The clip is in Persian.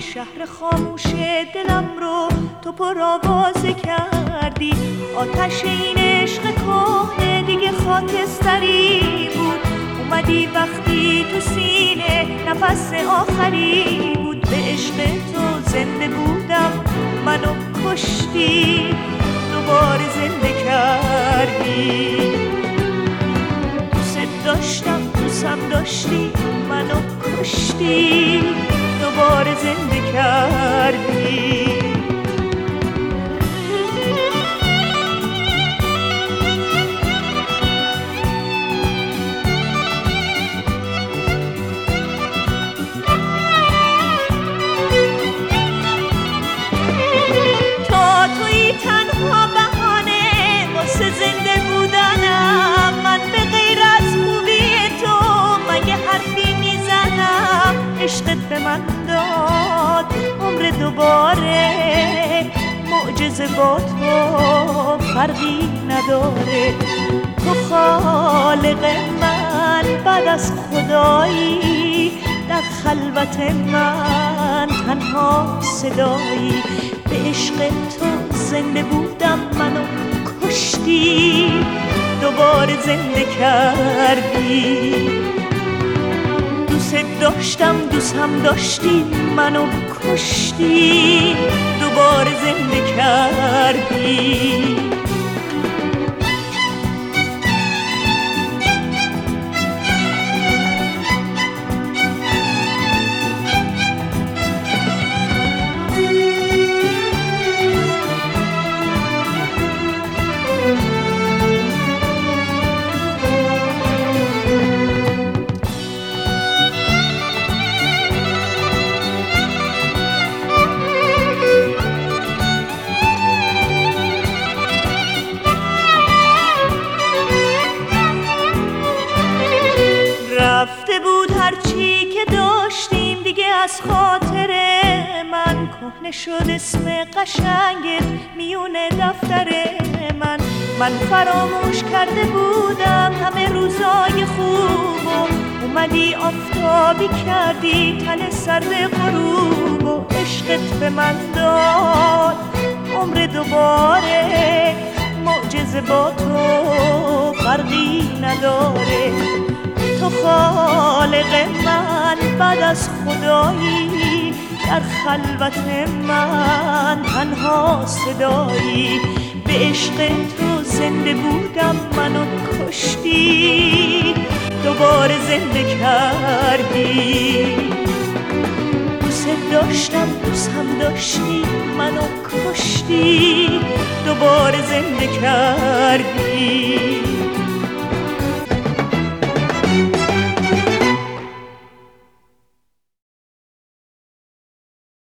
شهر خاموش دلم رو تو پرآوازه کردی. آتش این عشق کهنه دیگه خاکستری بود. اومدی وقتی تو سینه نفس آخری بود. به عشق تو زنده بودم منو کشتی، دوباره زنده کردی. دوست داشتم دوستم داشتی منو کشتی، دوباره زنده کردی. تا توی تنها بهانه واسه زنده بودنم، من به غیر از خوبی تو مگه حرفی میزنم. عشقت به من داد عمر دوباره، معجزه با تو فرقی نداره. تو خالق من بعد از خدایی، در خلوت من تنها صدایی. به عشق تو زنده بودم منو کشتی، دوباره زنده کردی. دوست داشتم دوستم داشتی منو کشتی، دوباره زنده کردی. رفته بود هرچی که داشتیم دیگه از خاطر من. کهنه شد اسم قشنگت میونه دفتر من. من فراموش کرده بودم همه روزای خوبو. اومدی آفتابی کردی تن سر غروب. و عشقت به من داد عمر دوباره، معجزه با تو فرقی نداره. تو خالق من بعد از خدایی، در خلوت من تنها صدایی. به عشق تو زنده بودم منو کشتی، دوباره زنده کردی. دوست داشتم دوستم داشتی منو کشتی، دوباره زنده کردی.